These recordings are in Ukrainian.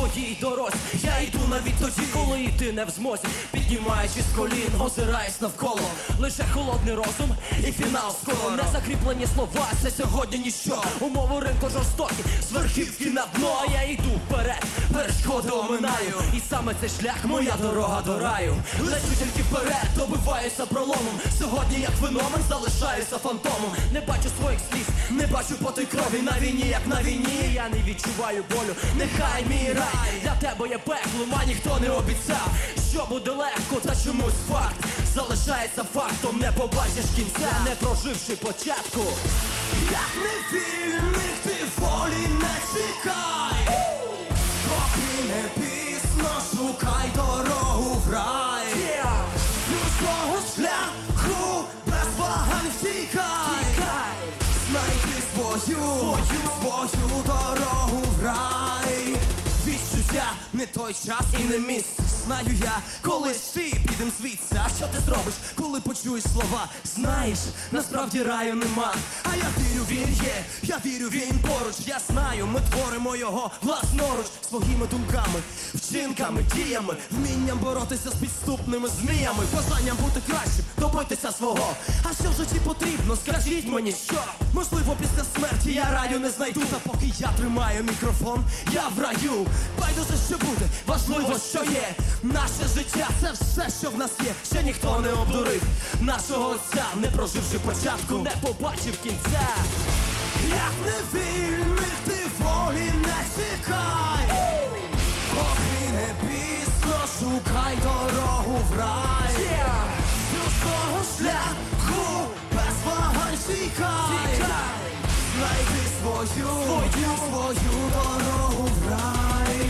своїй дорозі. Я йду навіть тоді, коли йти не в змозі. Піднімаючись з колін, озираюсь навколо. Лише холодний розум і фінал скоро. Не закріплені слова, це сьогодні ніщо. Умови ринку жорстокі, з верхівки на дно. А я йду вперед, перешкоди оминаю. І саме цей шлях, моя дорога до раю. Лечу тільки вперед, добиваюся проломом. Сьогодні як феномен, залишаюся фантомом. Не бачу своїх сліз, не бачу поти крові. На війні, як на війні, я не відчуваю болю. Нехай мій рай, для тебе є пекло, а ніхто не обіцяв, що буде легко, та чомусь факт залишається фактом. Не побачиш кінця, не проживши початку. Як невільних ти волі не чекай, поки не пізно, шукай дорогу в рай. Свого шляху без вагань втікай, знайди свою дорогу в рай. Відчуття не той час і не місце. Знаю я, колись ти підем звідси. А що ти зробиш, коли почуєш слова? Знаєш, насправді раю нема. А я вірю, він є, я вірю, він поруч. Я знаю, ми творимо його власноруч. Своїми думками, вчинками, діями, вмінням боротися з підступними зміями, бажанням бути кращим, добитися свого. А що в житті потрібно, скажіть мені, що? Можливо, після смерті я раю не знайду. Та поки я тримаю мікрофон, я в раю. Байдуже, що буде, важливо, що є. Наше життя – це все, що в нас є. Ще ніхто не обдурив нашого отця, не проживши початку, не побачив кінця. Як невільних ти волі не чекай, поки не пізно, шукай дорогу в рай. Свого шляху без вагань втікай, знайди свою дорогу в рай.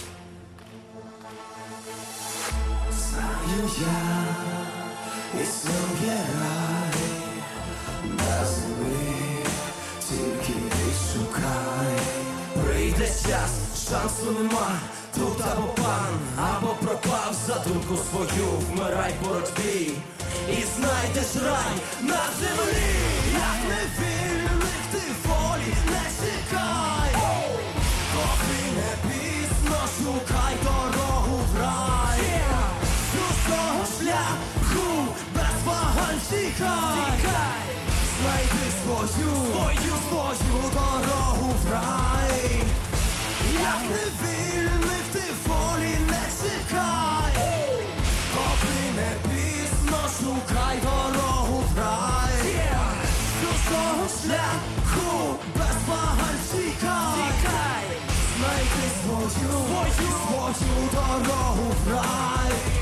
Знаю я, існує рай на землі, тільки відшукай. Прийде час, шансу нема, тут або пан, або пропав. За думку свою вмирай в боротьбі і знайдеш рай на землі. Як невільних ти волі не чекай, поки не пізно, шукай дорогу в рай. Свого шляху без вагань втікай, знайди свою дорогу в рай. Як невільних ти волі не чекай, поки не пізно, шукай дорогу в рай. Свого шляху без вагань втікай, знайди свою дорогу в рай.